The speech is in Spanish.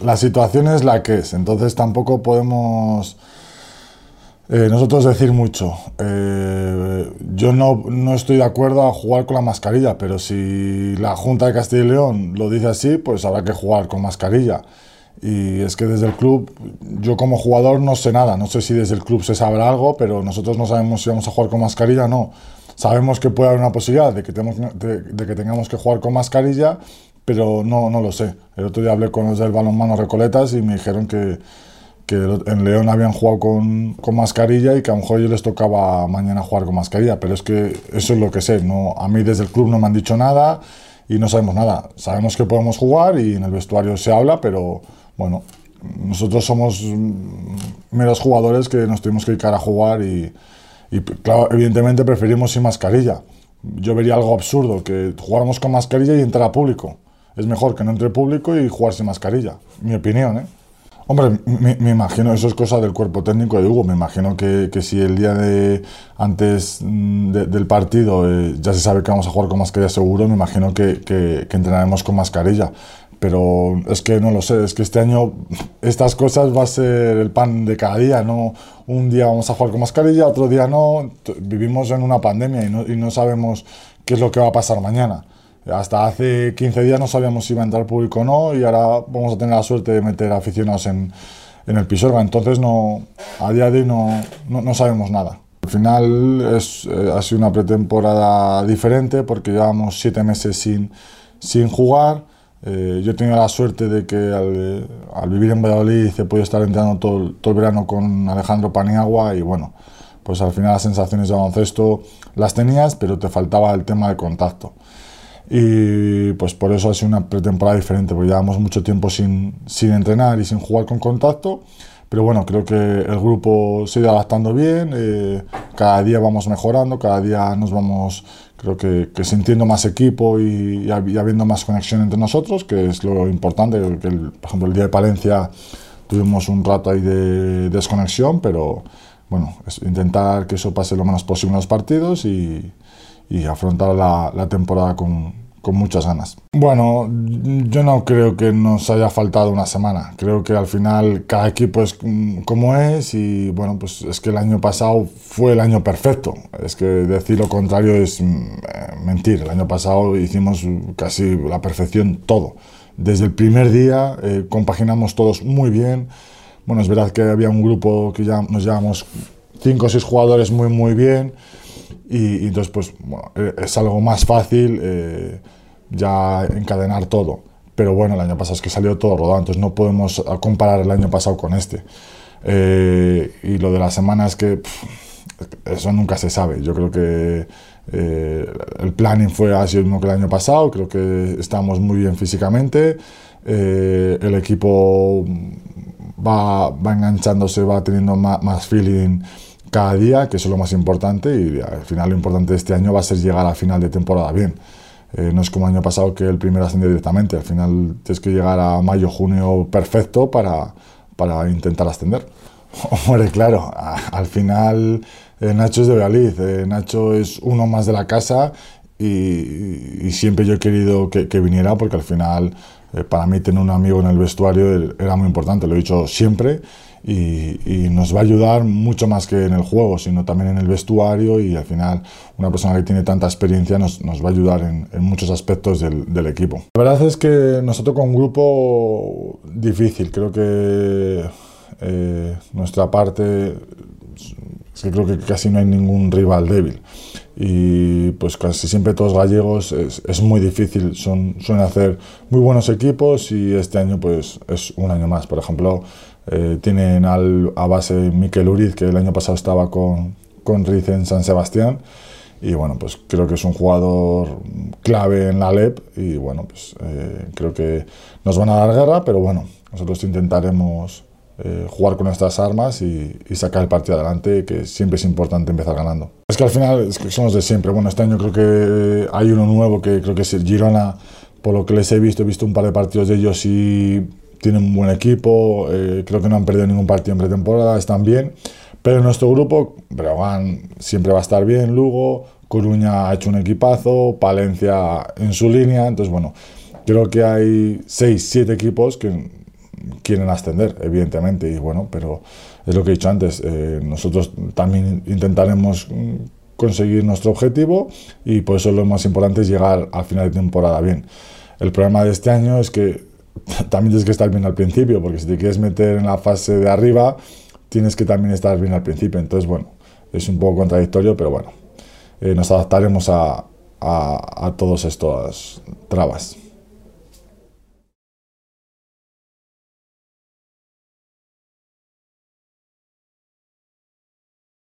la situación es la que es, entonces tampoco podemos nosotros decir mucho. Yo no estoy de acuerdo a jugar con la mascarilla, pero si la Junta de Castilla y León lo dice así, pues habrá que jugar con mascarilla. Y es que desde el club, yo como jugador no sé nada, no sé si desde el club se sabrá algo, pero nosotros no sabemos si vamos a jugar con mascarilla o no. Sabemos que puede haber una posibilidad de que tengamos que jugar con mascarilla, pero no lo sé. El otro día hablé con los del balonmano Recoletas y me dijeron que en León habían jugado con mascarilla y que a lo mejor a ellos les tocaba mañana jugar con mascarilla, pero es que eso es lo que sé. No, a mí desde el club no me han dicho nada y no sabemos nada. Sabemos que podemos jugar y en el vestuario se habla, pero bueno, nosotros somos meros jugadores que nos tenemos que dedicar a jugar y claro, evidentemente preferimos sin mascarilla. Yo vería algo absurdo, que jugáramos con mascarilla y entrara público. Es mejor que no entre público y jugar sin mascarilla, mi opinión, ¿eh? Hombre, me imagino, eso es cosa del cuerpo técnico de Hugo, me imagino que si el día antes del partido ya se sabe que vamos a jugar con mascarilla seguro, me imagino que entrenaremos con mascarilla. Pero es que no lo sé, es que este año estas cosas va a ser el pan de cada día, ¿no? Un día vamos a jugar con mascarilla, otro día no. Vivimos en una pandemia y no sabemos qué es lo que va a pasar mañana. Hasta hace 15 días no sabíamos si iba a entrar público o no y ahora vamos a tener la suerte de meter aficionados en el Pisuerga. Entonces a día de hoy no sabemos nada. Al final ha sido una pretemporada diferente porque llevamos 7 meses sin jugar. Yo he tenido la suerte de que al vivir en Valladolid he podido estar entrenando todo el verano con Alejandro Paniagua y bueno, pues al final las sensaciones de baloncesto las tenías, pero te faltaba el tema de contacto. Y pues por eso ha sido una pretemporada diferente, porque llevamos mucho tiempo sin entrenar y sin jugar con contacto, pero bueno, creo que el grupo se ha ido adaptando bien, cada día vamos mejorando, cada día nos vamos, creo que sintiendo más equipo y habiendo más conexión entre nosotros, que es lo importante, por ejemplo el día de Palencia tuvimos un rato ahí de desconexión, pero bueno, es intentar que eso pase lo menos posible en los partidos y afrontar la temporada con muchas ganas. Bueno, yo no creo que nos haya faltado una semana. Creo que al final cada equipo es como es y bueno, pues es que el año pasado fue el año perfecto. Es que decir lo contrario es mentir. El año pasado hicimos casi la perfección todo. Desde el primer día compaginamos todos muy bien. Bueno, es verdad que había un grupo que ya nos llevamos 5 o 6 jugadores muy bien. Y entonces, pues, bueno, es algo más fácil ya encadenar todo. Pero bueno, el año pasado es que salió todo rodado, entonces no podemos comparar el año pasado con este. Y lo de la semana es que eso nunca se sabe. Yo creo que el planning ha sido el mismo que el año pasado, creo que estamos muy bien físicamente. El equipo va enganchándose, va teniendo más feeling cada día, que eso es lo más importante y al final lo importante de este año va a ser llegar a final de temporada bien. No es como el año pasado que el primero ascendió directamente, al final tienes que llegar a mayo, junio perfecto para intentar ascender. Hombre, claro, al final Nacho es de Valladolid, Nacho es uno más de la casa y siempre yo he querido que viniera porque al final para mí tener un amigo en el vestuario era muy importante, lo he dicho siempre. Y nos va a ayudar mucho más que en el juego, sino también en el vestuario y al final una persona que tiene tanta experiencia nos va a ayudar en muchos aspectos del equipo. La verdad es que nosotros con un grupo difícil, creo que nuestra parte, es que creo que casi no hay ningún rival débil y pues casi siempre todos gallegos es muy difícil, suelen hacer muy buenos equipos y este año pues es un año más, por ejemplo. Tienen a base Mikel Uriz, que el año pasado estaba con Riz en San Sebastián y bueno, pues creo que es un jugador clave en la LEP y bueno, pues creo que nos van a dar guerra, pero bueno, nosotros intentaremos jugar con nuestras armas y sacar el partido adelante, que siempre es importante empezar ganando. Es que al final es que somos de siempre. Bueno, este año creo que hay uno nuevo que creo que es el Girona, por lo que les he visto un par de partidos de ellos y tienen un buen equipo, creo que no han perdido ningún partido en pretemporada, están bien, pero en nuestro grupo Breogán siempre va a estar bien, Lugo, Coruña ha hecho un equipazo, Palencia en su línea, entonces bueno, creo que hay 6, 7 equipos que quieren ascender, evidentemente, y bueno, pero es lo que he dicho antes, nosotros también intentaremos conseguir nuestro objetivo y por eso lo más importante es llegar al final de temporada bien. El problema de este año es que también tienes que estar bien al principio, porque si te quieres meter en la fase de arriba, tienes que también estar bien al principio. Entonces, bueno, es un poco contradictorio, pero bueno, nos adaptaremos a todas estas trabas.